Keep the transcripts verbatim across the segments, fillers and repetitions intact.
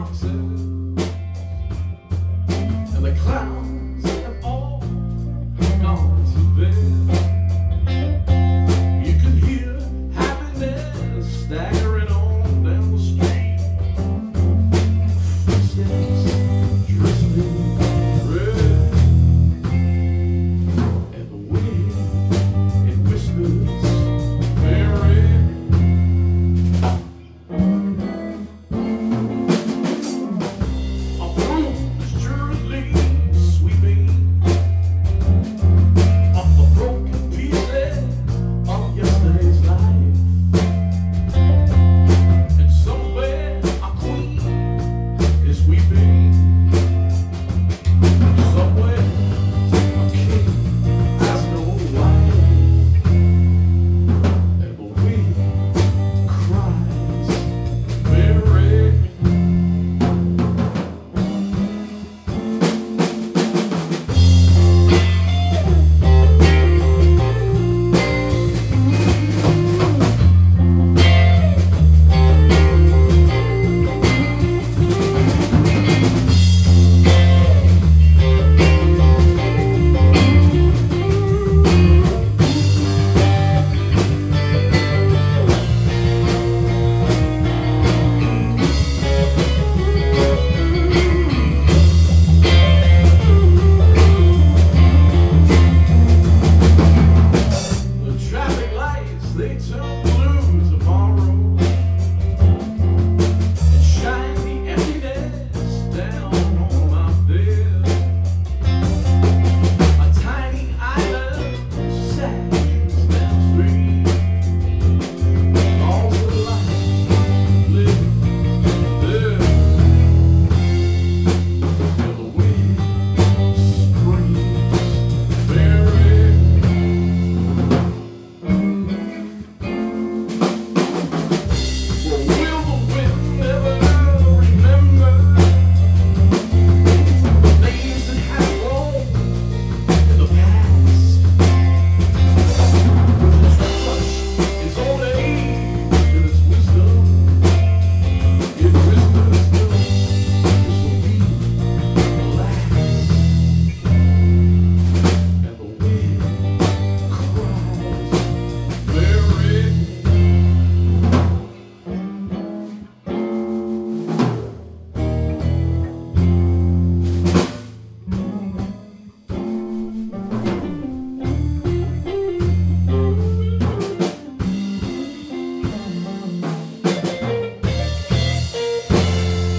foxes, and the clowns have all gone to bed. You can hear happiness staggering on down the street. Footsteps drizzling red, and the wind, it whispers very. They turn blue tomorrow and shine the emptiness down on my bed. A tiny island sags downstream. All the life living there, and the wind screams very.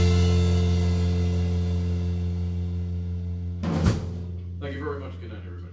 Thank you very much. Good night, everybody.